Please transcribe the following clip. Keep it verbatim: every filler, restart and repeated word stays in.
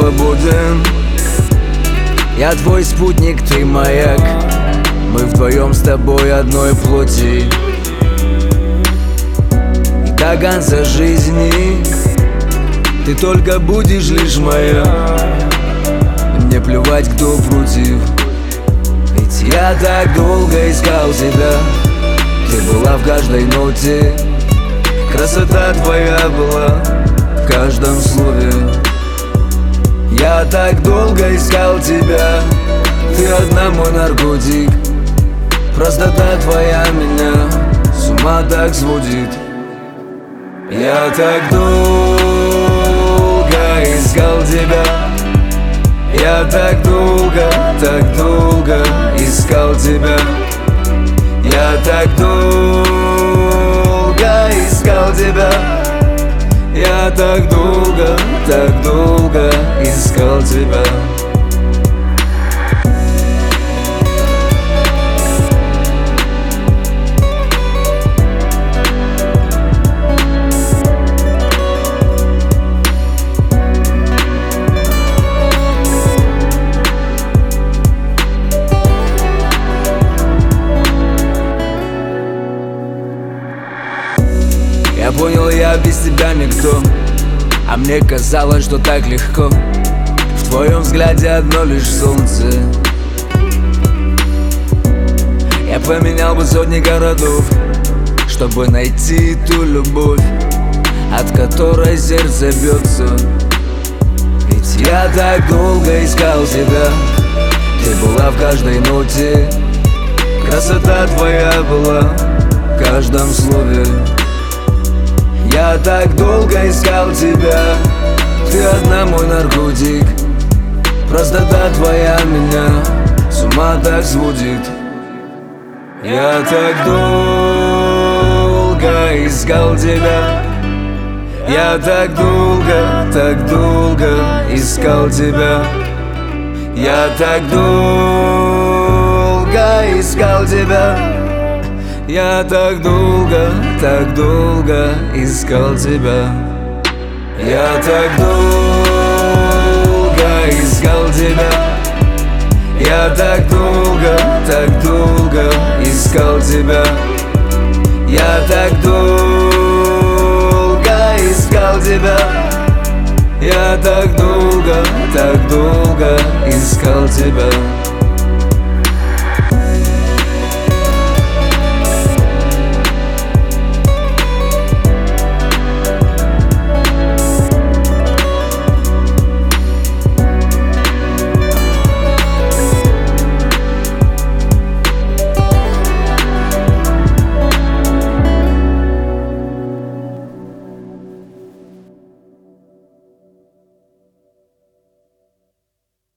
свободен. Я твой спутник, ты маяк. Мы вдвоем с тобой одной плоти. И до конца жизни ты только будешь лишь моя. Мне плевать, кто против. Ведь я так долго искал тебя. Ты была в каждой ноте. Красота твоя была в каждом слове. Я так долго искал тебя. Ты одна мой наркотик. Простота твоя меня с ума так сводит. Я так долго искал тебя. Я так долго, так долго искал тебя. Я так долго искал тебя. Я так долго, так долго искал тебя. Я понял, я без тебя никто. А мне казалось, что так легко. В твоем взгляде одно лишь солнце. Я поменял бы сотни городов, чтобы найти ту любовь, от которой сердце бьется. Ведь я так долго искал тебя. Ты была в каждой ноте. Красота твоя была в каждом слове. Я так долго искал тебя. Ты одна мой наркотик. Простота твоя меня с ума так сводит. Я так долго искал тебя. Я так долго, так долго искал тебя. Я так долго искал тебя. Я так долго, так долго искал тебя. Я так долго искал тебя. Я так долго, так долго искал тебя. Я так долго искал тебя. Я так долго, так долго искал тебя.